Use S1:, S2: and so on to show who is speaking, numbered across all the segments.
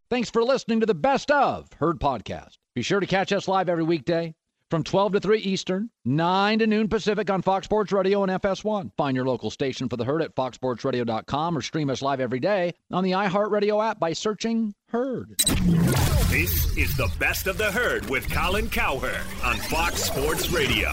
S1: Thanks for listening to the Best of Herd podcast. Be sure to catch us live every weekday from 12 to 3 Eastern, 9 to noon Pacific on Fox Sports Radio and FS1. Find your local station for the Herd at foxsportsradio.com or stream us live every day on the iHeartRadio app by searching Herd.
S2: This is the Best of the Herd with Colin Cowherd on Fox Sports Radio.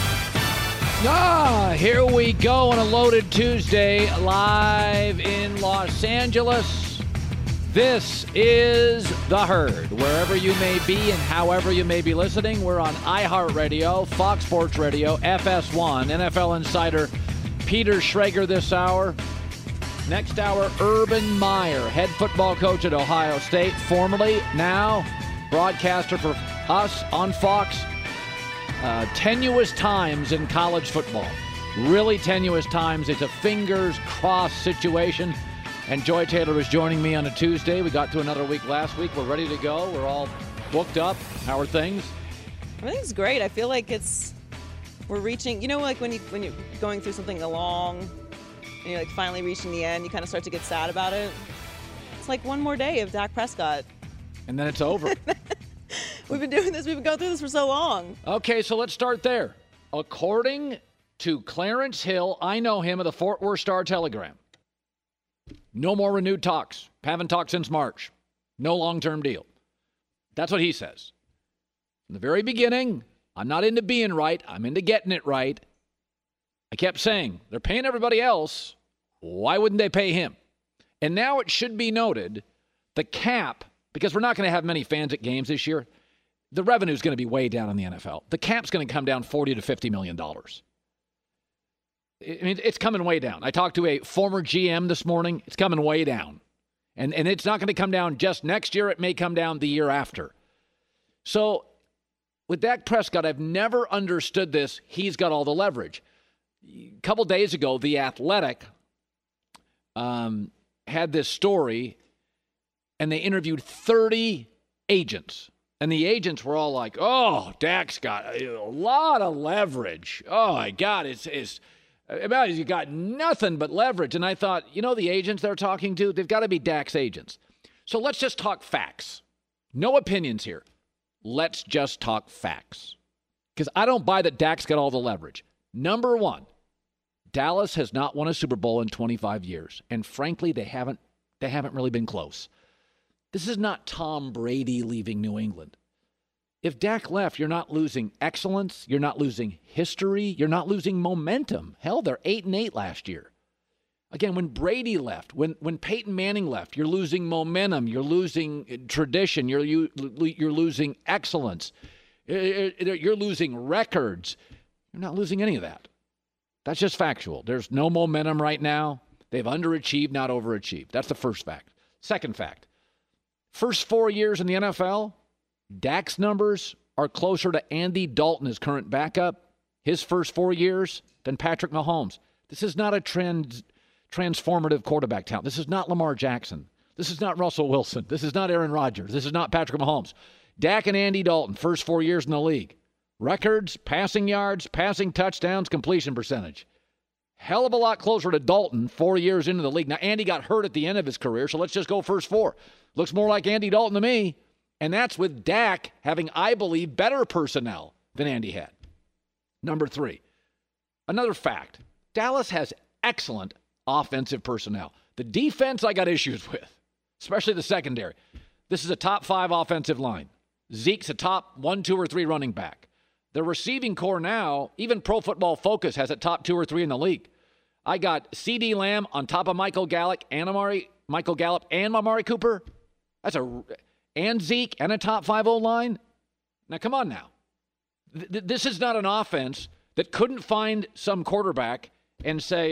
S1: Here we go on a loaded Tuesday, live in Los Angeles. This is The Herd. Wherever you may be and however you may be listening, we're on iHeartRadio, Fox Sports Radio, FS1, NFL insider Peter Schrager this hour. Next hour, Urban Meyer, head football coach at Ohio State, formerly, now broadcaster for us on Fox. Tenuous times in college football. Really tenuous times. It's a fingers crossed situation. And Joy Taylor is joining me on a Tuesday. We got through another week last week. We're ready to go. We're all booked up. How are things?
S3: Everything's great. I feel like we're reaching, like when you're going through something long and you're like finally reaching the end, you kind of start to get sad about it. It's like one more day of Dak Prescott.
S1: And then it's over.
S3: We've been doing this. We've been going through this for so long.
S1: Okay, so let's start there. According to Clarence Hill, I know him of the Fort Worth Star-Telegram. No more renewed talks. Haven't talked since March. No long-term deal. That's what he says. From the very beginning, I'm not into being right. I'm into getting it right. I kept saying, they're paying everybody else. Why wouldn't they pay him? And now it should be noted, the cap, because we're not going to have many fans at games this year, the revenue is going to be way down in the NFL. The cap's going to come down $40 to $50 million. I mean, it's coming way down. I talked to a former GM this morning. It's coming way down. And it's not going to come down just next year. It may come down the year after. So with Dak Prescott, I've never understood this. He's got all the leverage. A couple days ago, The Athletic had this story, and they interviewed 30 agents. And the agents were all like, oh, Dak's got a lot of leverage. Oh, my God, he's got nothing but leverage. And I thought, the agents they're talking to, they've got to be Dak's agents. So let's just talk facts. No opinions here. Let's just talk facts. Because I don't buy that Dak's got all the leverage. Number one, Dallas has not won a Super Bowl in 25 years. And frankly, they haven't really been close. This is not Tom Brady leaving New England. If Dak left, you're not losing excellence. You're not losing history. You're not losing momentum. Hell, they're 8-8 last year. Again, when Brady left, when Peyton Manning left, you're losing momentum. You're losing tradition. You're losing excellence. You're losing records. You're not losing any of that. That's just factual. There's no momentum right now. They've underachieved, not overachieved. That's the first fact. Second fact. First 4 years in the NFL, Dak's numbers are closer to Andy Dalton, his current backup, his first 4 years, than Patrick Mahomes. This is not a transformative quarterback talent. This is not Lamar Jackson. This is not Russell Wilson. This is not Aaron Rodgers. This is not Patrick Mahomes. Dak and Andy Dalton, first 4 years in the league. Records, passing yards, passing touchdowns, completion percentage. Hell of a lot closer to Dalton 4 years into the league. Now, Andy got hurt at the end of his career, so let's just go first 4. Looks more like Andy Dalton to me. And that's with Dak having, I believe, better personnel than Andy had. Number 3, another fact. Dallas has excellent offensive personnel. The defense I got issues with, especially the secondary. This is a top 5 offensive line. Zeke's a top 1, 2, or 3 running back. The receiving core now, even Pro Football Focus has a top 2 or 3 in the league. I got CeeDee Lamb on top of Michael Gallup and Amari Cooper. And Zeke and a top 5 O-line. Now, come on now. This is not an offense that couldn't find some quarterback and say,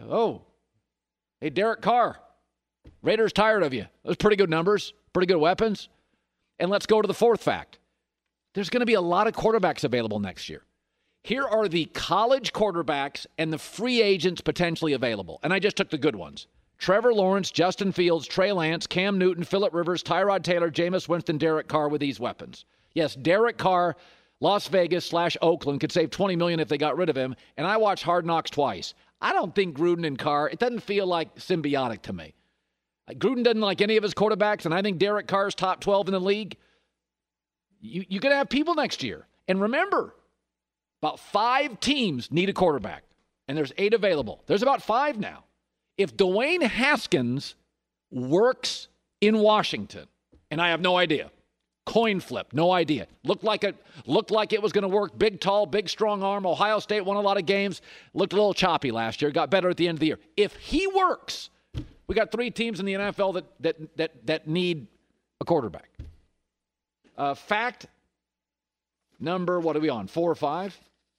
S1: hey, Derek Carr, Raiders tired of you. Those pretty good numbers, pretty good weapons. And let's go to the fourth fact. There's going to be a lot of quarterbacks available next year. Here are the college quarterbacks and the free agents potentially available. And I just took the good ones. Trevor Lawrence, Justin Fields, Trey Lance, Cam Newton, Phillip Rivers, Tyrod Taylor, Jameis Winston, Derek Carr with these weapons. Yes, Derek Carr, Las Vegas/Oakland could save $20 million if they got rid of him. And I watched Hard Knocks twice. I don't think Gruden and Carr, it doesn't feel like symbiotic to me. Gruden doesn't like any of his quarterbacks, and I think Derek Carr's top 12 in the league. You're going to have people next year. And remember, about 5 teams need a quarterback, and there's 8 available. There's about 5 now. If Dwayne Haskins works in Washington, and I have no idea, coin flip, no idea. Looked like it was going to work. Big, tall, big, strong arm. Ohio State won a lot of games. Looked a little choppy last year. Got better at the end of the year. If he works, we got 3 teams in the NFL that need a quarterback. Fact number, what are we on, 4 or 5?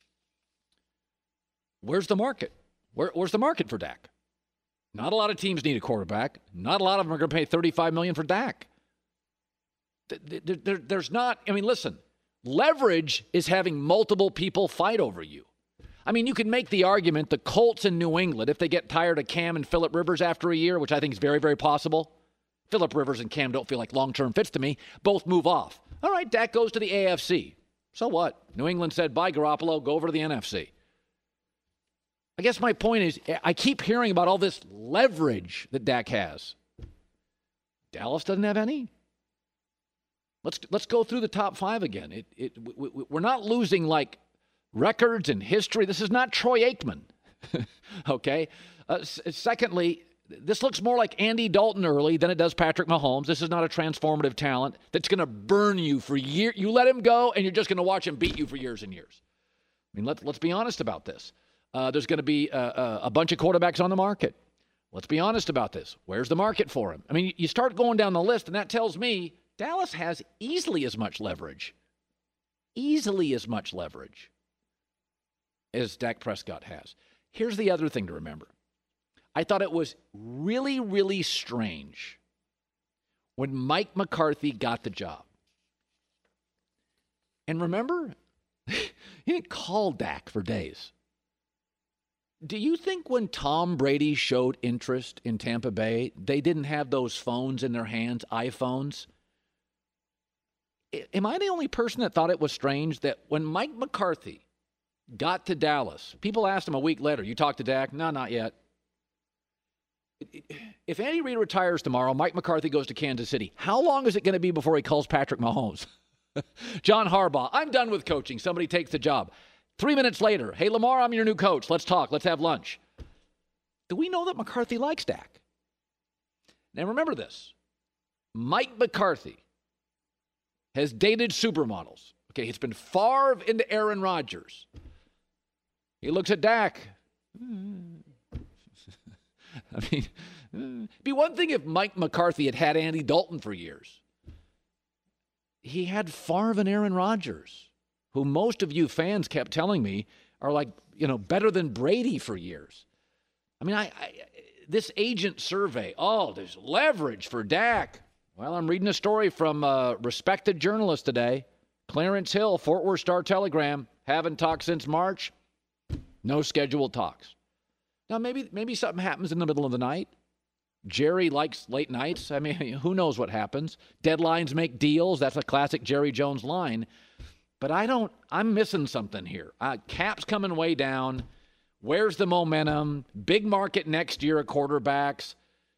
S1: Where's the market? Where's the market for Dak? Not a lot of teams need a quarterback. Not a lot of them are going to pay $35 million for Dak. There's not, I mean, listen, leverage is having multiple people fight over you. I mean, you can make the argument the Colts in New England, if they get tired of Cam and Phillip Rivers after a year, which I think is very, very possible. Phillip Rivers and Cam don't feel like long-term fits to me. Both move off. All right, Dak goes to the AFC. So what? New England said, bye, Garoppolo, go over to the NFC. I guess my point is, I keep hearing about all this leverage that Dak has. Dallas doesn't have any. Let's go through the top 5 again. We're not losing like records and history. This is not Troy Aikman. Okay? Secondly, this looks more like Andy Dalton early than it does Patrick Mahomes. This is not a transformative talent that's going to burn you for years. You let him go, and you're just going to watch him beat you for years and years. I mean, let's be honest about this. There's going to be a bunch of quarterbacks on the market. Let's be honest about this. Where's the market for him? I mean, you start going down the list, and that tells me Dallas has easily as much leverage as Dak Prescott has. Here's the other thing to remember. I thought it was really, really strange when Mike McCarthy got the job. And remember, he didn't call Dak for days. Do you think when Tom Brady showed interest in Tampa Bay, they didn't have those phones in their hands, iPhones? Am I the only person that thought it was strange that when Mike McCarthy got to Dallas, people asked him a week later, you talked to Dak? No, not yet. If Andy Reid retires tomorrow, Mike McCarthy goes to Kansas City, how long is it going to be before he calls Patrick Mahomes? John Harbaugh, I'm done with coaching. Somebody takes the job. 3 minutes later, hey, Lamar, I'm your new coach. Let's talk. Let's have lunch. Do we know that McCarthy likes Dak? Now, remember this. Mike McCarthy has dated supermodels. Okay, it's been Favre into Aaron Rodgers. He looks at Dak. I mean, it'd be one thing if Mike McCarthy had Andy Dalton for years. He had Favre and Aaron Rodgers, who most of you fans kept telling me are like, better than Brady for years. I mean, this agent survey, there's leverage for Dak. Well, I'm reading a story from a respected journalist today, Clarence Hill, Fort Worth Star-Telegram, haven't talked since March, no scheduled talks. Now, maybe something happens in the middle of the night. Jerry likes late nights. I mean, who knows what happens? Deadlines make deals. That's a classic Jerry Jones line. But I'm missing something here. Cap's coming way down. Where's the momentum? Big market next year at quarterbacks.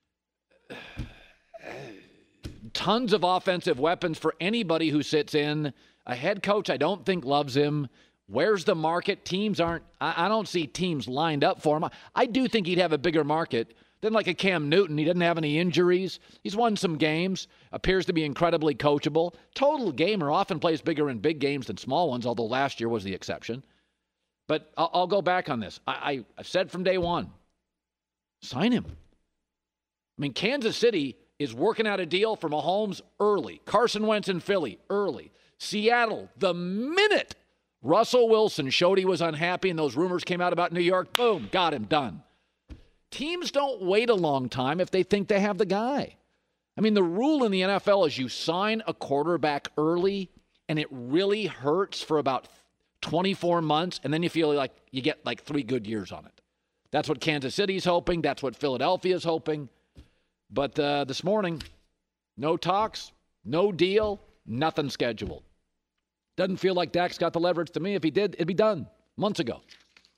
S1: Tons of offensive weapons for anybody who sits in. A head coach I don't think loves him. Where's the market? I don't see teams lined up for him. I do think he'd have a bigger market than like a Cam Newton. He doesn't have any injuries. He's won some games. Appears to be incredibly coachable. Total gamer, often plays bigger in big games than small ones, although last year was the exception. But I'll go back on this. I've said from day one, sign him. I mean, Kansas City is working out a deal for Mahomes early. Carson Wentz in Philly early. Seattle, the minute Russell Wilson showed he was unhappy and those rumors came out about New York, boom, got him, done. Teams don't wait a long time if they think they have the guy. I mean, the rule in the NFL is you sign a quarterback early and it really hurts for about 24 months, and then you feel like you get like 3 good years on it. That's what Kansas City's hoping. That's what Philadelphia's hoping. But this morning, no talks, no deal, nothing scheduled. Doesn't feel like Dak's got the leverage to me. If he did, it'd be done months ago.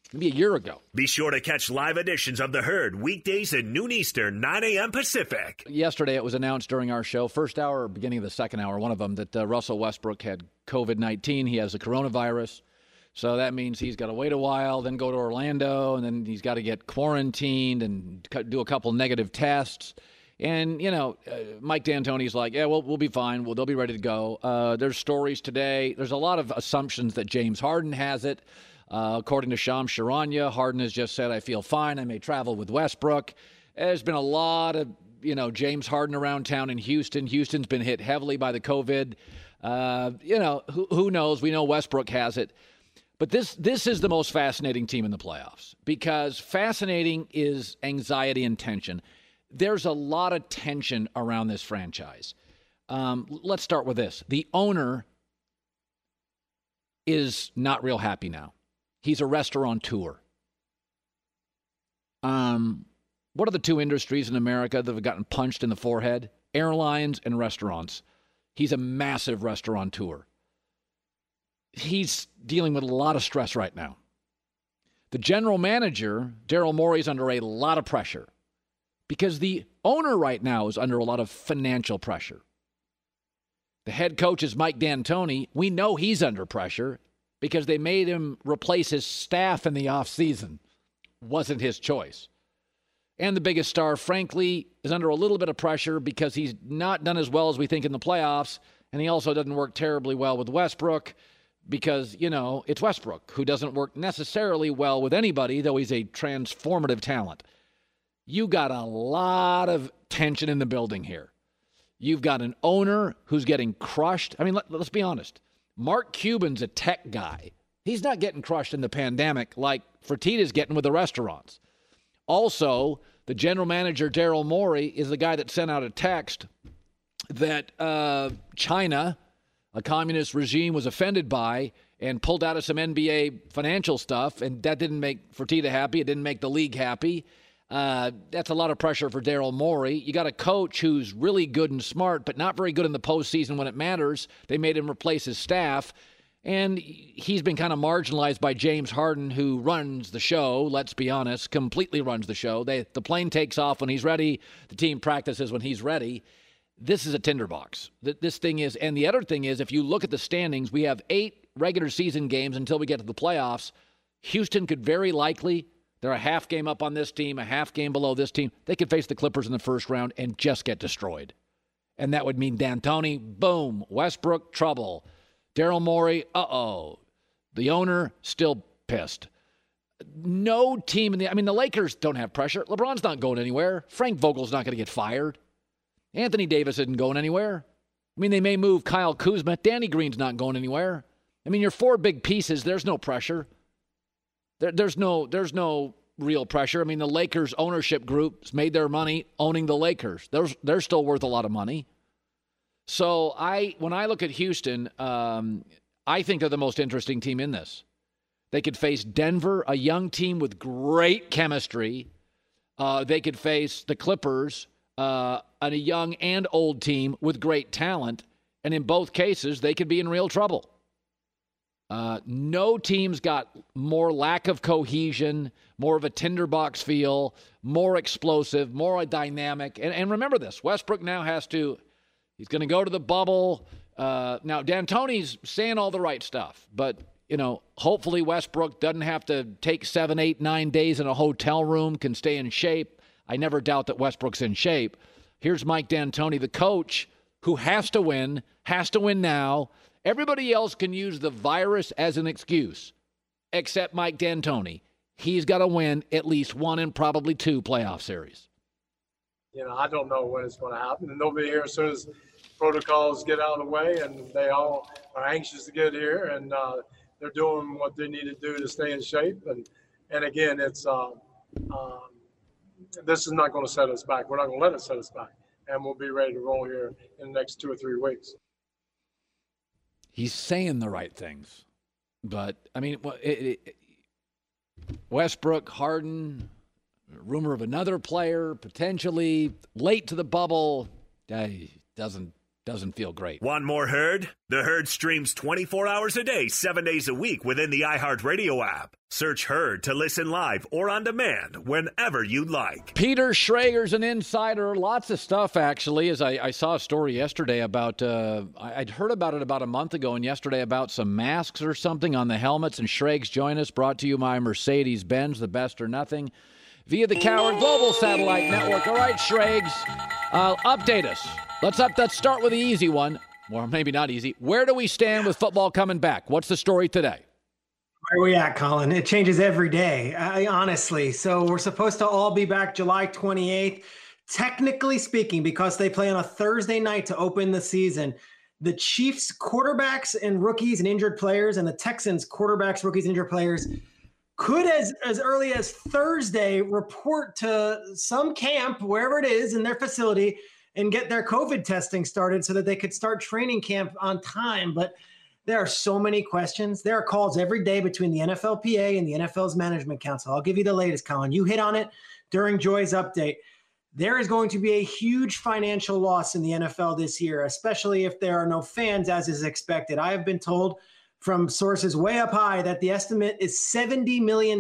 S1: maybe a year ago.
S2: Be sure to catch live editions of The Herd weekdays at noon Eastern, 9 a.m. Pacific.
S1: Yesterday it was announced during our show, first hour or beginning of the second hour, one of them, that Russell Westbrook had COVID-19. He has the coronavirus. So that means he's got to wait a while, then go to Orlando, and then he's got to get quarantined and do a couple negative tests. And, Mike D'Antoni's like, yeah, we'll be fine. They'll be ready to go. There's stories today. There's a lot of assumptions that James Harden has it. According to Shams Charania, Harden has just said, I feel fine. I may travel with Westbrook. There's been a lot of, James Harden around town in Houston. Houston's been hit heavily by the COVID. Who knows? We know Westbrook has it. But this is the most fascinating team in the playoffs because fascinating is anxiety and tension. There's a lot of tension around this franchise. Let's start with this. The owner is not real happy now. He's a restaurateur. What are the two industries in America that have gotten punched in the forehead? Airlines and restaurants. He's a massive restaurateur. He's dealing with a lot of stress right now. The general manager, Daryl Morey, is under a lot of pressure because the owner right now is under a lot of financial pressure. The head coach is Mike D'Antoni. We know he's under pressure because they made him replace his staff in the offseason. Wasn't his choice. And the biggest star, frankly, is under a little bit of pressure because he's not done as well as we think in the playoffs, and he also doesn't work terribly well with Westbrook. Because, it's Westbrook, who doesn't work necessarily well with anybody, though he's a transformative talent. You got a lot of tension in the building here. You've got an owner who's getting crushed. I mean, let's be honest. Mark Cuban's a tech guy. He's not getting crushed in the pandemic like Fertitta's getting with the restaurants. Also, the general manager, Daryl Morey, is the guy that sent out a text that China, a communist regime, was offended by and pulled out of some NBA financial stuff, and that didn't make Fertitta happy. It didn't make the league happy. That's a lot of pressure for Daryl Morey. You got a coach who's really good and smart, but not very good in the postseason when it matters. They made him replace his staff, and he's been kind of marginalized by James Harden, who runs the show, let's be honest, completely runs the show. The plane takes off when he's ready. The team practices when he's ready. This is a tinderbox. This thing is, and the other thing is, if you look at the standings, we have 8 regular season games until we get to the playoffs. Houston could very likely, they're a half game up on this team, a half game below this team. They could face the Clippers in the first round and just get destroyed. And that would mean D'Antoni, boom, Westbrook, trouble. Daryl Morey, the owner, still pissed. No team the Lakers don't have pressure. LeBron's not going anywhere. Frank Vogel's not going to get fired. Anthony Davis isn't going anywhere. They may move Kyle Kuzma. Danny Green's not going anywhere. Your 4 big pieces, there's no pressure. There's no real pressure. the Lakers ownership group's made their money owning the Lakers. They're still worth a lot of money. So when I look at Houston, I think they're the most interesting team in this. They could face Denver, a young team with great chemistry. They could face the Clippers, a young and old team with great talent. And in both cases, they could be in real trouble. No team's got more lack of cohesion, more of a tinderbox feel, more explosive, more dynamic. And remember this, Westbrook now he's going to go to the bubble. Now, D'Antoni's saying all the right stuff, but, hopefully Westbrook doesn't have to take 7, 8, 9 days in a hotel room, can stay in shape. I never doubt that Westbrook's in shape. Here's Mike D'Antoni, the coach, who has to win now. Everybody else can use the virus as an excuse, except Mike D'Antoni. He's got to win at least 1 and probably 2 playoff series.
S4: I don't know when it's going to happen. And they'll be here as soon as protocols get out of the way, and they all are anxious to get here, and they're doing what they need to do to stay in shape. And again, it's this is not going to set us back. We're not going to let it set us back, and we'll be ready to roll here in the next 2 or 3 weeks.
S1: He's saying the right things, but Westbrook, Harden, rumor of another player potentially late to the bubble, doesn't doesn't feel great.
S2: Want more Herd? The Herd streams 24 hours a day, 7 days a week within the iHeartRadio app. Search Herd to listen live or on demand whenever you like.
S1: Peter Schrager's an insider. Lots of stuff, actually. As I saw a story yesterday about, I'd heard about it about a month ago, and yesterday about some masks or something on the helmets. And Schrags join us, brought to you by Mercedes-Benz, the best or nothing, via the Coward Global Satellite Network. All right, Schrags, update us. Let's start with the easy one. Well, maybe not easy. Where do we stand with football coming back? What's the story today?
S5: Where are we at, Colin? It changes every day, honestly. So we're supposed to all be back July 28th. Technically speaking, because they play on a Thursday night to open the season, the Chiefs quarterbacks and rookies and injured players and the Texans quarterbacks, rookies, and injured players could as early as Thursday report to some camp, wherever it is in their facility, and get their COVID testing started so that they could start training camp on time. But there are so many questions. There are calls every day between the NFLPA and the NFL's Management Council. I'll give you the latest, Colin. You hit on it during Joy's update. There is going to be a huge financial loss in the NFL this year, especially if there are no fans, as is expected. I have been told from sources way up high that the estimate is $70 million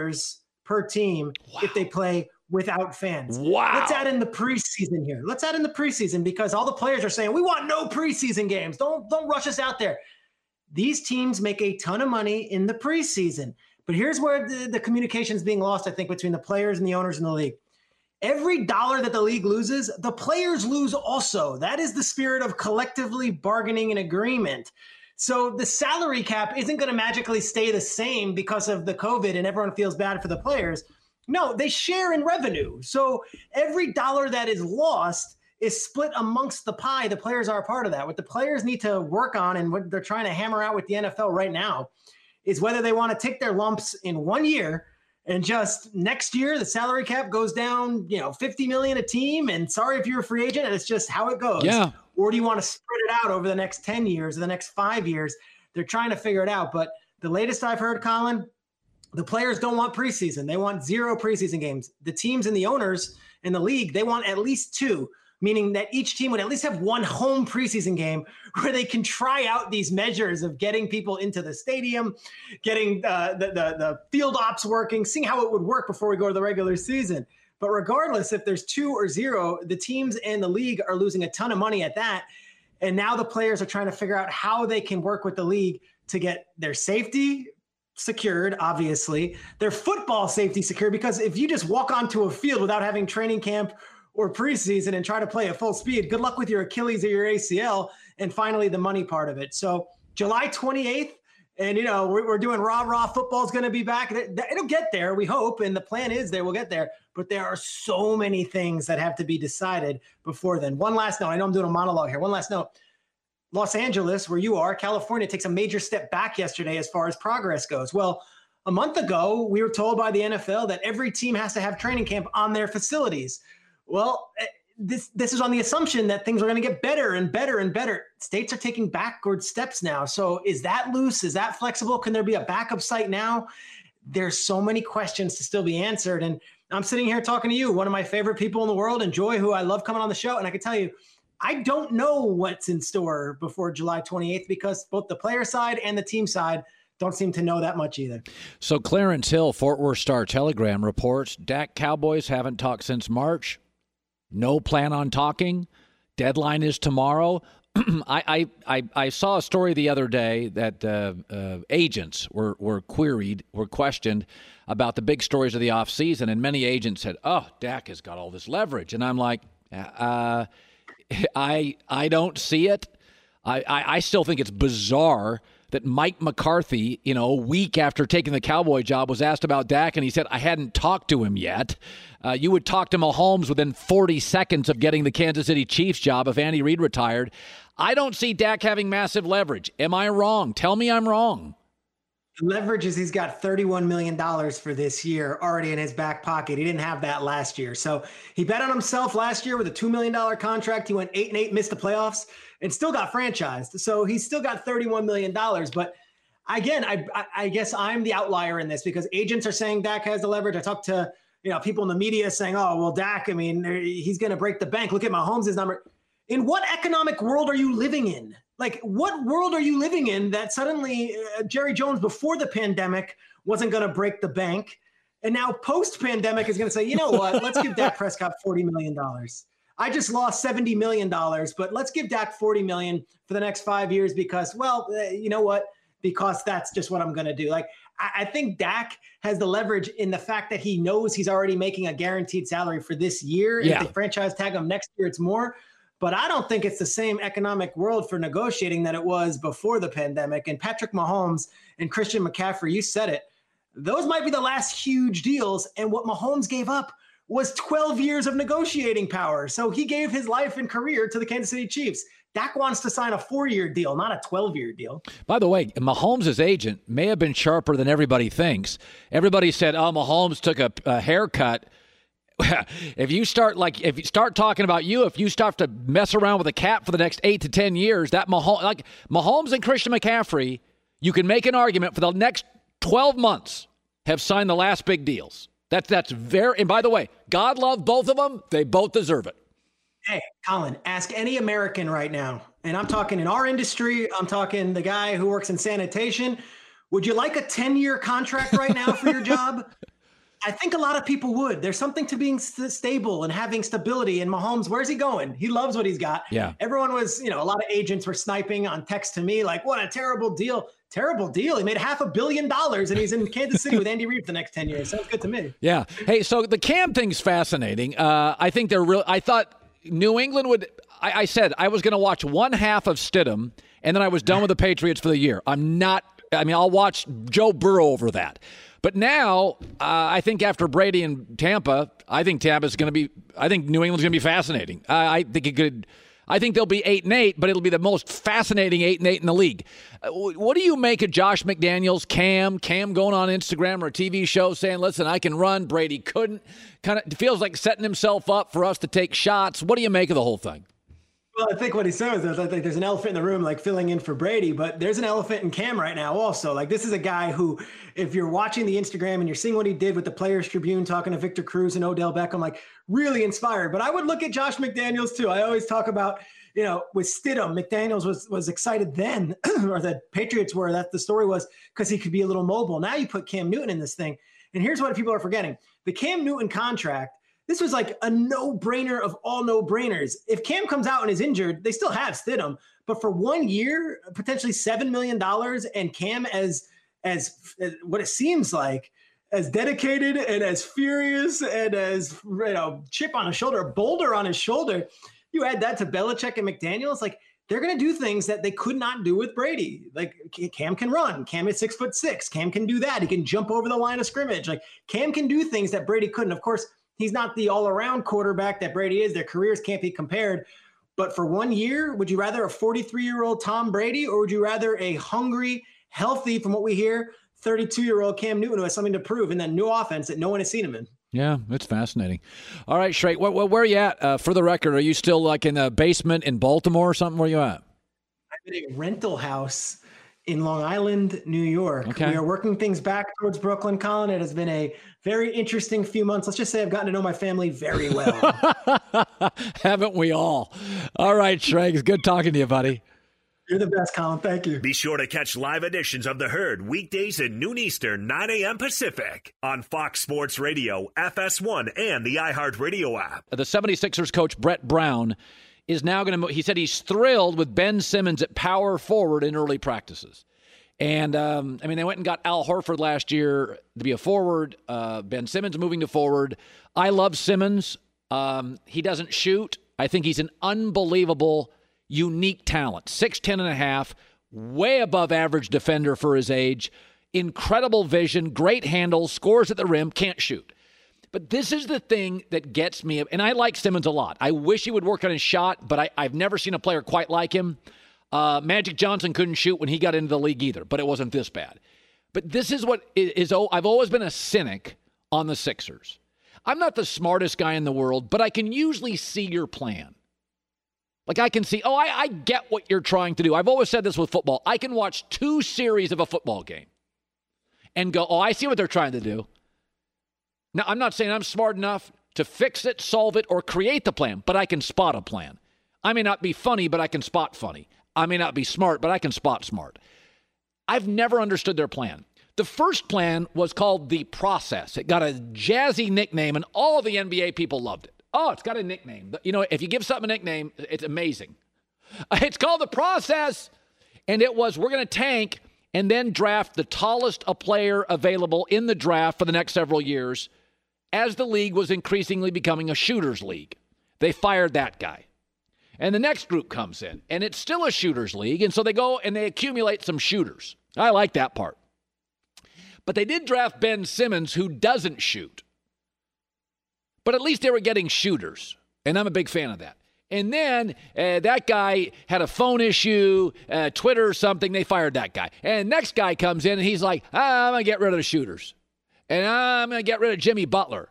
S5: per team if they play without fans.
S1: Wow.
S5: Let's add in the preseason here. Let's add in the preseason because all the players are saying, we want no preseason games. Don't rush us out there. These teams make a ton of money in the preseason. But here's where the communication is being lost, I think, between the players and the owners in the league. Every dollar that the league loses, the players lose also. That is the spirit of collectively bargaining an agreement. So the salary cap isn't going to magically stay the same because of the COVID and everyone feels bad for the players. No, they share in revenue. So every dollar that is lost is split amongst the pie. The players are a part of that. What the players need to work on and what they're trying to hammer out with the NFL right now is whether they want to take their lumps in 1 year and just next year the salary cap goes down, $50 million a team. And sorry if you're a free agent and it's just how it goes.
S1: Yeah.
S5: Or do you want to spread it out over the next 10 years or the next 5 years? They're trying to figure it out. But the latest I've heard, Colin, the players don't want preseason. They want 0 preseason games. The teams and the owners in the league, they want at least 2, meaning that each team would at least have 1 home preseason game where they can try out these measures of getting people into the stadium, getting the field ops working, seeing how it would work before we go to the regular season. But regardless, if there's 2 or 0, the teams and the league are losing a ton of money at that. And now the players are trying to figure out how they can work with the league to get their safety secured, obviously, their football safety secured, because if you just walk onto a field without having training camp or preseason and try to play at full speed, good luck with your Achilles or your ACL, and finally the money part of it. So July 28th, and we're doing rah football's going to be back. It'll get there, we hope, and the plan is we'll get there, but there are so many things that have to be decided before then. One last note, I know I'm doing a monologue here. One last note. Los Angeles, where you are, California, takes a major step back yesterday as far as progress goes. Well, a month ago, we were told by the NFL that every team has to have training camp on their facilities. Well, this is on the assumption that things are going to get better and better and better. States are taking backward steps now. So is that loose? Is that flexible? Can there be a backup site now? There's so many questions to still be answered. And I'm sitting here talking to you, one of my favorite people in the world, and Joy, who I love coming on the show. And I can tell you, I don't know what's in store before July 28th because both the player side and the team side don't seem to know that much either.
S1: So Clarence Hill, Fort Worth Star-Telegram, reports Dak Cowboys haven't talked since March. No plan on talking. Deadline is tomorrow. I saw a story the other day that agents were questioned about the big stories of the offseason, and many agents said, oh, Dak has got all this leverage. And I'm like, I don't see it. I still think it's bizarre that Mike McCarthy, a week after taking the Cowboy job, was asked about Dak, and he said, I hadn't talked to him yet. You would talk to Mahomes within 40 seconds of getting the Kansas City Chiefs job if Andy Reid retired. I don't see Dak having massive leverage. Am I wrong? Tell me I'm wrong.
S5: The leverage is he's got $31 million for this year already in his back pocket. He didn't have that last year. So he bet on himself last year with a $2 million contract. He went 8-8, missed the playoffs, and still got franchised. So he's still got $31 million. But again, I guess I'm the outlier in this because agents are saying Dak has the leverage. I talked to people in the media saying, oh, well, Dak, he's going to break the bank. Look at Mahomes' number. In what economic world are you living in? Like, what world are you living in that suddenly Jerry Jones before the pandemic wasn't going to break the bank, and now post-pandemic is going to say, you know what, let's give Dak Prescott $40 million. I just lost $70 million, but let's give Dak $40 million for the next 5 years because, well, you know what? Because that's just what I'm going to do. Like, I think Dak has the leverage in the fact that he knows he's already making a guaranteed salary for this year.
S1: Yeah.
S5: If they franchise tag him next year, it's more. But I don't think it's the same economic world for negotiating that it was before the pandemic. And Patrick Mahomes and Christian McCaffrey, you said it, those might be the last huge deals. And what Mahomes gave up was 12 years of negotiating power. So he gave his life and career to the Kansas City Chiefs. Dak wants to sign a 4-year deal, not a 12-year deal.
S1: By the way, Mahomes' agent may have been sharper than everybody thinks. Everybody said, oh, Mahomes took a haircut. If you start talking about if you start to mess around with a cap for the next 8 to 10 years, that Mahomes and Christian McCaffrey, you can make an argument for the next 12 months have signed the last big deals. That's very, and by the way, God love both of them. They both deserve it.
S5: Hey, Colin, ask any American right now, and I'm talking in our industry, I'm talking the guy who works in sanitation. Would you like a 10-year contract right now for your job? I think a lot of people would. There's something to being stable and having stability. And Mahomes, where's he going? He loves what he's got.
S1: Yeah.
S5: Everyone was, a lot of agents were sniping on text to me like, what a terrible deal. Terrible deal. He made $500 million and he's in Kansas City with Andy Reid for the next 10 years. Sounds good to me.
S1: Yeah. Hey, so the Cam thing's fascinating. I think I thought New England would, I said I was going to watch one half of Stidham and then I was done with the Patriots for the year. I'll watch Joe Burrow over that. But now, I think after Brady and Tampa, I think New England's going to be fascinating. I think they'll be 8-8, but it'll be the most fascinating 8-8 in the league. What do you make of Josh McDaniels, Cam going on Instagram or a TV show saying, listen, I can run, Brady couldn't? Kind of feels like setting himself up for us to take shots. What do you make of the whole thing?
S5: Well, I think what he says is I think there's an elephant in the room, like filling in for Brady, but there's an elephant in Cam right now also. Like, this is a guy who, if you're watching the Instagram and you're seeing what he did with the Players Tribune, talking to Victor Cruz and Odell Beckham, like, really inspired. But I would look at Josh McDaniels too. I always talk about, with Stidham, McDaniels was excited then, or the Patriots were, that the story was, because he could be a little mobile. Now you put Cam Newton in this thing. And here's what people are forgetting. The Cam Newton contract, this was like a no-brainer of all no-brainers. If Cam comes out and is injured, they still have Stidham. But for 1 year, potentially $7 million, and Cam as what it seems like, as dedicated and as furious and as chip on his shoulder, boulder on his shoulder, you add that to Belichick and McDaniels, like, they're going to do things that they could not do with Brady. Like, Cam can run. Cam is 6'6". Cam can do that. He can jump over the line of scrimmage. Like, Cam can do things that Brady couldn't. Of course, he's not the all-around quarterback that Brady is. Their careers can't be compared. But for 1 year, would you rather a 43-year-old Tom Brady, or would you rather a hungry, healthy, from what we hear, 32-year-old Cam Newton who has something to prove in that new offense that no one has seen him in? Yeah,
S1: it's fascinating. All right, Shrake, where are you at? For the record, are you still like in the basement in Baltimore or something? Where are you at?
S5: I'm in a rental house in Long Island, New York.
S1: Okay.
S5: We are working things back towards Brooklyn, Colin. It has been a very interesting few months. Let's just say I've gotten to know my family very well.
S1: Haven't we all? All right, Shrake, it's good talking to you, buddy.
S5: You're the best, Colin. Thank you.
S2: Be sure to catch live editions of The Herd weekdays at noon Eastern, 9 a.m. Pacific on Fox Sports Radio, FS1, and the iHeartRadio app.
S1: The 76ers coach, Brett Brown, is now going to – he said he's thrilled with Ben Simmons at power forward in early practices. And, they went and got Al Horford last year to be a forward. Ben Simmons moving to forward. I love Simmons. He doesn't shoot. I think he's an unbelievable – unique talent, 6'10 and a half, way above average defender for his age, incredible vision, great handle, scores at the rim, can't shoot. But this is the thing that gets me, and I like Simmons a lot. I wish he would work on his shot, but I've never seen a player quite like him. Magic Johnson couldn't shoot when he got into the league either, but it wasn't this bad. But this is what is, I've always been a cynic on the Sixers. I'm not the smartest guy in the world, but I can usually see your plan. Like, I can see, I get what you're trying to do. I've always said this with football. I can watch 2 series of a football game and go, I see what they're trying to do. Now, I'm not saying I'm smart enough to fix it, solve it, or create the plan, but I can spot a plan. I may not be funny, but I can spot funny. I may not be smart, but I can spot smart. I've never understood their plan. The first plan was called The Process. It got a jazzy nickname, and all the NBA people loved it. Oh, it's got a nickname. You know, if you give something a nickname, it's amazing. It's called The Process, and it was, we're going to tank and then draft the tallest a player available in the draft for the next several years as the league was increasingly becoming a shooters league. They fired that guy. And the next group comes in, and it's still a shooters league, and so they go and they accumulate some shooters. I like that part. But they did draft Ben Simmons, who doesn't shoot. But at least they were getting shooters, and I'm a big fan of that. And then that guy had a phone issue, Twitter or something. They fired that guy. And next guy comes in, and he's like, I'm going to get rid of the shooters. And I'm going to get rid of Jimmy Butler.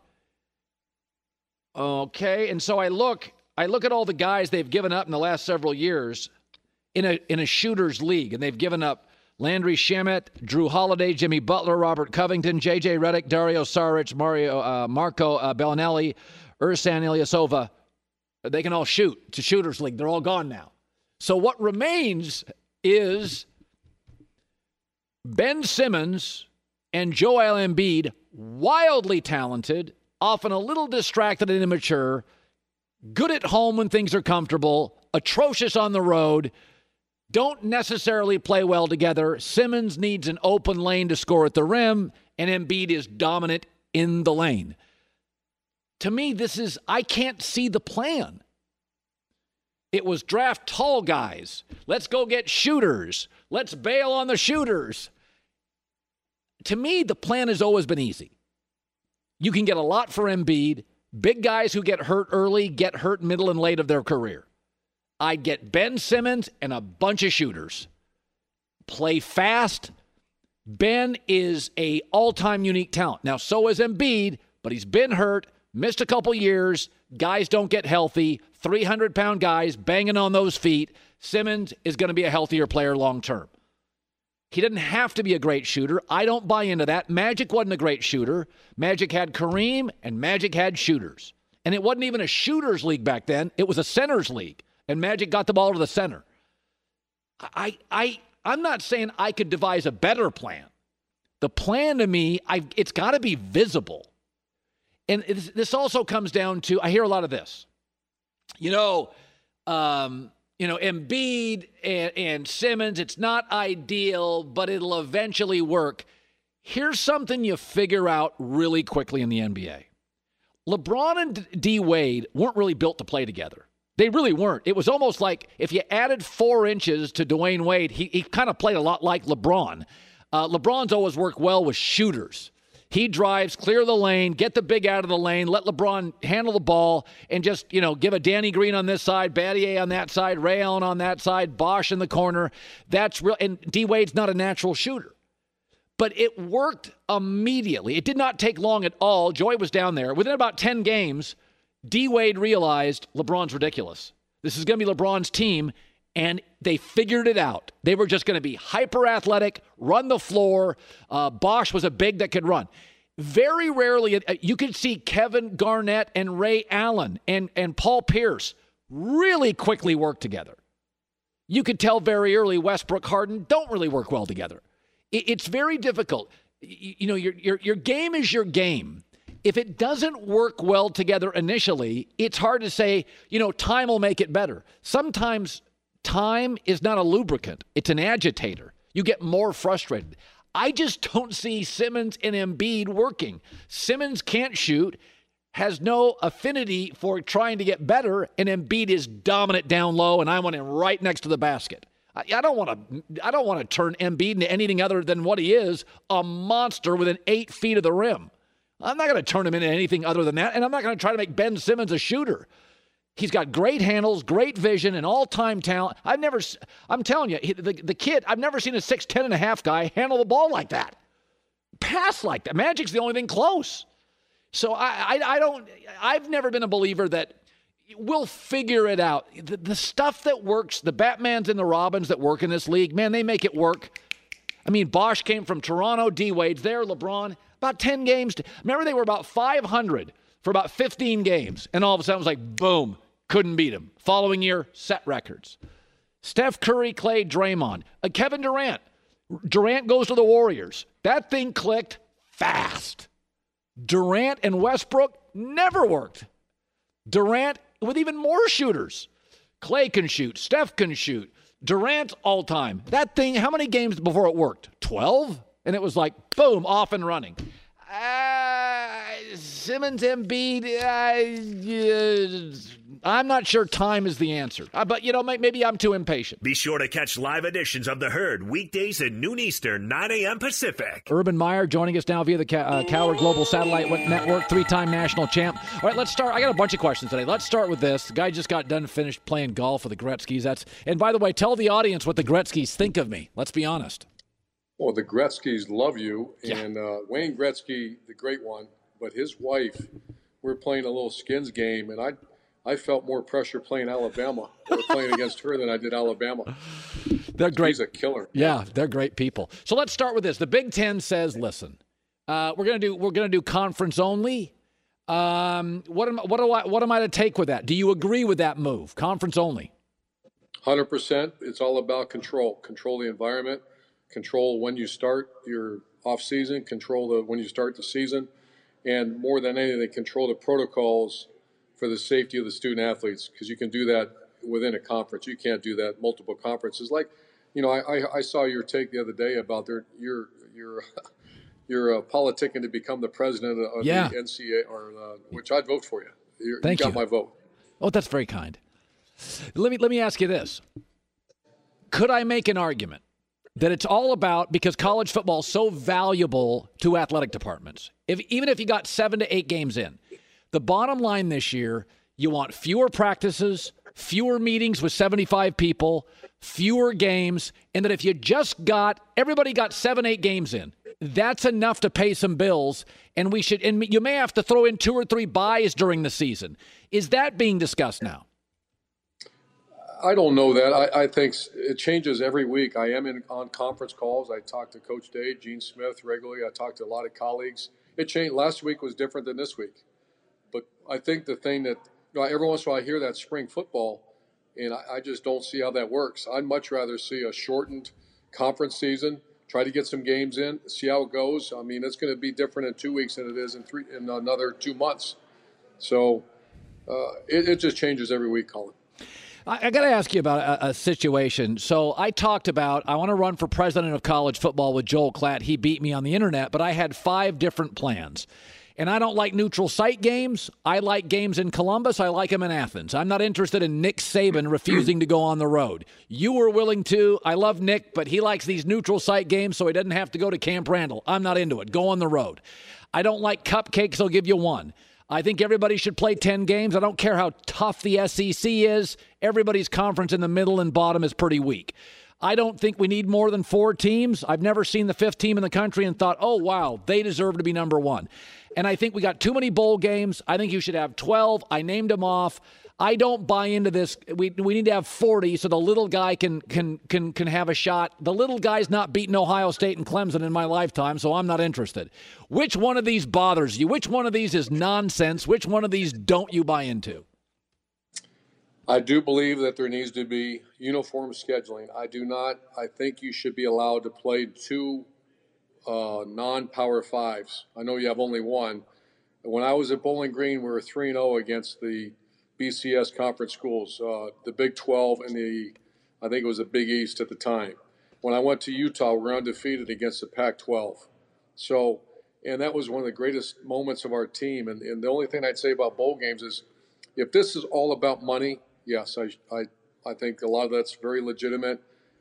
S1: Okay, and so I look at all the guys they've given up in the last several years in a shooters league, and they've given up Landry Shamet, Drew Holiday, Jimmy Butler, Robert Covington, J.J. Redick, Dario Saric, Marco Bellinelli, Ersan Ilyasova. They can all shoot. It's a shooters league. They're all gone now. So what remains is Ben Simmons and Joel Embiid, wildly talented, often a little distracted and immature, good at home when things are comfortable, atrocious on the road, don't necessarily play well together. Simmons needs an open lane to score at the rim, and Embiid is dominant in the lane. To me, I can't see the plan. It was draft tall guys. Let's go get shooters. Let's bail on the shooters. To me, the plan has always been easy. You can get a lot for Embiid. Big guys who get hurt early get hurt middle and late of their career. I'd get Ben Simmons and a bunch of shooters. Play fast. Ben is a all-time unique talent. Now, so is Embiid, but he's been hurt, missed a couple years. Guys don't get healthy. 300-pound guys banging on those feet. Simmons is going to be a healthier player long-term. He didn't have to be a great shooter. I don't buy into that. Magic wasn't a great shooter. Magic had Kareem, and Magic had shooters. And it wasn't even a shooters league back then. It was a centers league. And Magic got the ball to the center. I'm not saying I could devise a better plan. The plan to me, it's got to be visible. And this also comes down to, I hear a lot of this. Embiid and Simmons, it's not ideal, but it'll eventually work. Here's something you figure out really quickly in the NBA. LeBron and D. Wade weren't really built to play together. They really weren't. It was almost like if you added 4 inches to Dwayne Wade, he kind of played a lot like LeBron. LeBron's always worked well with shooters. He drives, clear the lane, get the big out of the lane, let LeBron handle the ball, and just, give a Danny Green on this side, Battier on that side, Ray Allen on that side, Bosh in the corner. That's real. And D. Wade's not a natural shooter. But it worked immediately. It did not take long at all. Joy was down there. Within about 10 games, D. Wade realized LeBron's ridiculous. This is going to be LeBron's team, and they figured it out. They were just going to be hyper-athletic, run the floor. Bosh was a big that could run. Very rarely, you could see Kevin Garnett and Ray Allen and Paul Pierce really quickly work together. You could tell very early Westbrook, Harden don't really work well together. It's very difficult. Your game is your game. If it doesn't work well together initially, it's hard to say, time will make it better. Sometimes time is not a lubricant. It's an agitator. You get more frustrated. I just don't see Simmons and Embiid working. Simmons can't shoot, has no affinity for trying to get better, and Embiid is dominant down low, and I want him right next to the basket. I don't want to turn Embiid into anything other than what he is, a monster within 8 feet of the rim. I'm not going to turn him into anything other than that, and I'm not going to try to make Ben Simmons a shooter. He's got great handles, great vision, and all-time talent. I'm telling you, the kid, I've never seen a 6'10 and a half guy handle the ball like that. Pass like that. Magic's the only thing close. So I've never been a believer that we'll figure it out. The stuff that works, the Batmans and the Robins that work in this league, man, they make it work. I mean, Bosh came from Toronto, D. Wade's there, LeBron, about 10 games. Remember, they were about 500 for about 15 games, and all of a sudden it was like, boom, couldn't beat him. Following year, set records. Steph Curry, Clay, Draymond. Kevin Durant. Durant goes to the Warriors. That thing clicked fast. Durant and Westbrook never worked. Durant with even more shooters. Clay can shoot. Steph can shoot. Durant all time. That thing, how many games before it worked? 12? And it was like, boom, off and running. Simmons, Embiid, I'm not sure time is the answer. But, maybe I'm too impatient.
S2: Be sure to catch live editions of The Herd weekdays at noon Eastern, 9 a.m. Pacific.
S1: Urban Meyer joining us now via the Coward Global Satellite Network, 3-time national champ. All right, let's start. I got a bunch of questions today. Let's start with this. The guy just got done finished playing golf with the Gretzkys. And by the way, tell the audience what the Gretzkys think of me. Let's be honest.
S6: Well, the Gretzkys love you, and Wayne Gretzky, the great one, but his wife, we were playing a little skins game, and I felt more pressure playing Alabama or playing against her than I did Alabama.
S1: They're great.
S6: She's a killer.
S1: Yeah, they're great people. So let's start with this. The Big Ten says, listen, we're gonna do conference only. What am I to take with that? Do you agree with that move? Conference only.
S6: 100%. It's all about control. Control the environment. Control when you start your off season. Control when you start the season, and more than anything, control the protocols for the safety of the student athletes, because you can do that within a conference. You can't do that multiple conferences. Like, I saw your take the other day about you're politicking to become the president of the NCAA, which I'd vote for you. You got my vote.
S1: Oh, that's very kind. Let me ask you this: could I make an argument that it's all about, because college football is so valuable to athletic departments, even if you got 7 to 8 games in, the bottom line this year, you want fewer practices, fewer meetings with 75 people, fewer games, and that if you everybody got 7, 8 games in, that's enough to pay some bills, and you may have to throw in 2 or 3 buys during the season. Is that being discussed now?
S6: I don't know that. I think it changes every week. I am on conference calls. I talk to Coach Day, Gene Smith regularly. I talk to a lot of colleagues. It changed. Last week was different than this week. But I think the thing that, every once in a while I hear that spring football, and I just don't see how that works. I'd much rather see a shortened conference season, try to get some games in, see how it goes. I mean, it's going to be different in 2 weeks than it is in another 2 months. So it just changes every week, Colin.
S1: I got to ask you about a situation. So I talked about, I want to run for president of college football with Joel Klatt. He beat me on the internet, but I had 5 different plans. And I don't like neutral site games. I like games in Columbus. I like them in Athens. I'm not interested in Nick Saban refusing to go on the road. You were willing to. I love Nick, but he likes these neutral site games so he doesn't have to go to Camp Randall. I'm not into it. Go on the road. I don't like cupcakes. I'll give you 1. I think everybody should play 10 games. I don't care how tough the SEC is. Everybody's conference in the middle and bottom is pretty weak. I don't think we need more than 4 teams. I've never seen the 5th team in the country and thought, oh, wow, they deserve to be number 1. And I think we got too many bowl games. I think you should have 12. I named them off. I don't buy into this. We need to have 40 so the little guy can have a shot. The little guy's not beating Ohio State and Clemson in my lifetime, so I'm not interested. Which one of these bothers you? Which one of these is nonsense? Which one of these don't you buy into?
S6: I do believe that there needs to be uniform scheduling. I do not. I think you should be allowed to play 2 non-Power 5s. I know you have only 1. When I was at Bowling Green, we were 3-0 against the BCS conference schools, the Big 12 and I think it was the Big East at the time. When I went to Utah, we were undefeated against the Pac-12. So, and that was one of the greatest moments of our team. And the only thing I'd say about bowl games is, if this is all about money, yes, I think a lot of that's very legitimate.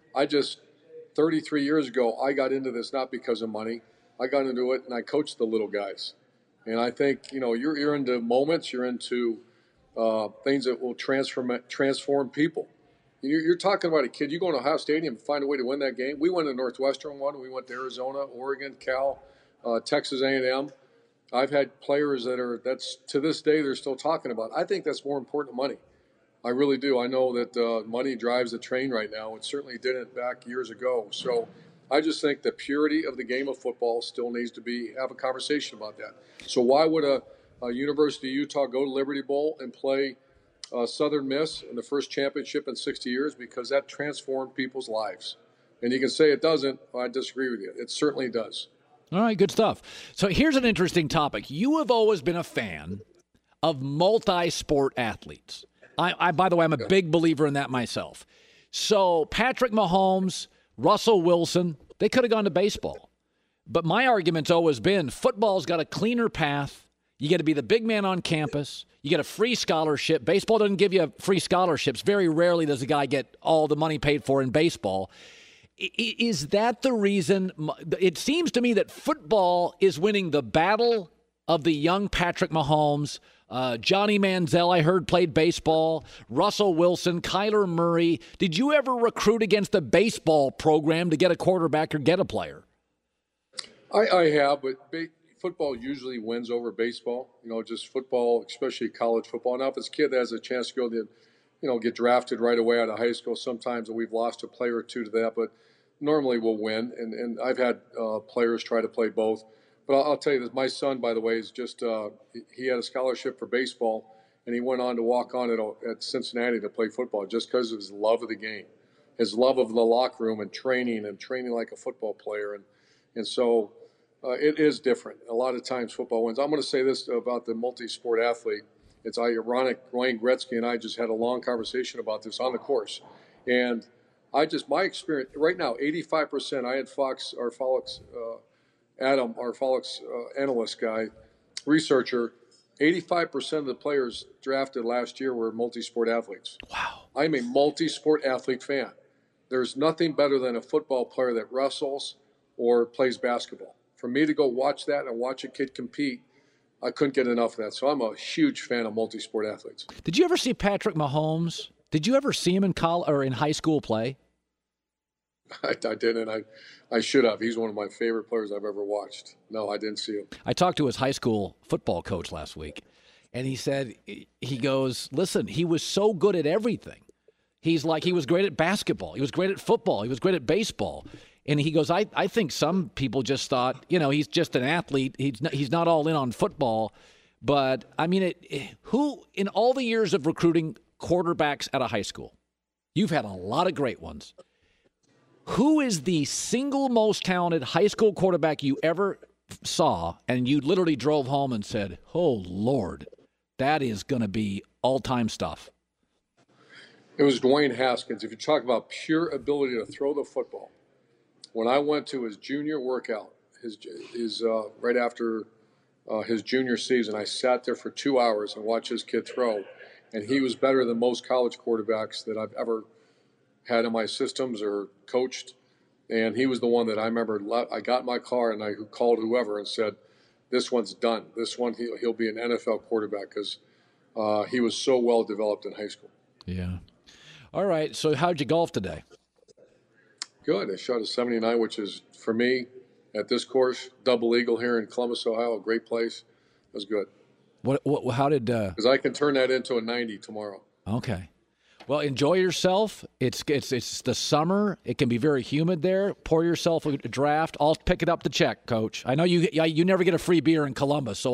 S6: 33 years ago, I got into this not because of money. I got into it and I coached the little guys. And I think, you're into moments, you're into things that will transform people. You're talking about a kid. You go to Ohio Stadium and find a way to win that game. We went to Northwestern one. We went to Arizona, Oregon, Cal, Texas A&M. I've had players that's to this day they're still talking about. I think that's more important than money. I really do. I know that money drives the train right now. It certainly didn't back years ago. So I just think the purity of the game of football still needs to have a conversation about that. So why would a University of Utah go to Liberty Bowl and play Southern Miss in the first championship in 60 years because that transformed people's lives. And you can say it doesn't. I disagree with you. It certainly does.
S1: All right, good stuff. So here's an interesting topic. You have always been a fan of multi-sport athletes. By the way, I'm a big believer in that myself. So Patrick Mahomes, Russell Wilson, they could have gone to baseball. But my argument's always been football's got a cleaner path. You got to be the big man on campus. You get a free scholarship. Baseball doesn't give you free scholarships. Very rarely does a guy get all the money paid for in baseball. Is that the reason? It seems to me that football is winning the battle of the young Patrick Mahomes. Johnny Manziel, I heard, played baseball. Russell Wilson, Kyler Murray. Did you ever recruit against a baseball program to get a quarterback or get a player?
S6: I have, but football usually wins over baseball. Just football, especially college football. Now, if it's a kid that has a chance to go to, get drafted right away out of high school, sometimes we've lost a player or two to that, but normally we'll win. And I've had players try to play both. But I'll tell you this, my son, by the way, is just he had a scholarship for baseball, and he went on to walk on at Cincinnati to play football just because of his love of the game, his love of the locker room and training like a football player. And so it is different. A lot of times football wins. I'm going to say this about the multi-sport athlete. It's ironic. Wayne Gretzky and I just had a long conversation about this on the course. And my experience right now, 85%, I had Adam, our Follix analyst guy, researcher, 85% of the players drafted last year were multi-sport athletes.
S1: Wow.
S6: I'm a multi-sport athlete fan. There's nothing better than a football player that wrestles or plays basketball. For me to go watch that and watch a kid compete, I couldn't get enough of that. So I'm a huge fan of multi-sport athletes.
S1: Did you ever see Patrick Mahomes? Did you ever see him in college or in high school play?
S6: I didn't. I should have. He's one of my favorite players I've ever watched. No, I didn't see him.
S1: I talked to his high school football coach last week, and he said, he goes, listen, he was so good at everything. He's like, he was great at basketball. He was great at football. He was great at baseball. And he goes, I think some people just thought, he's just an athlete. He's not all in on football. But, I mean, who, in all the years of recruiting quarterbacks out of high school, you've had a lot of great ones. Who is the single most talented high school quarterback you ever saw, and you literally drove home and said, oh, Lord, that is going to be all-time stuff?
S6: It was Dwayne Haskins. If you talk about pure ability to throw the football, when I went to his junior workout, his right after his junior season, I sat there for 2 hours and watched his kid throw, and he was better than most college quarterbacks that I've ever had in my systems or coached. And he was the one that I remember. I got in my car and I called whoever and said, this one's done. This one, he'll be an NFL quarterback because he was so well developed in high school.
S1: Yeah. All right. So how'd you golf today?
S6: Good. I shot a 79, which is, for me, at this course, double eagle here in Columbus, Ohio, a great place. It was good.
S1: How did...
S6: Because I can turn that into a 90 tomorrow.
S1: Okay. Well, enjoy yourself. It's the summer. It can be very humid there. Pour yourself a draft. I'll pick it up the check, Coach. I know you never get a free beer in Columbus, so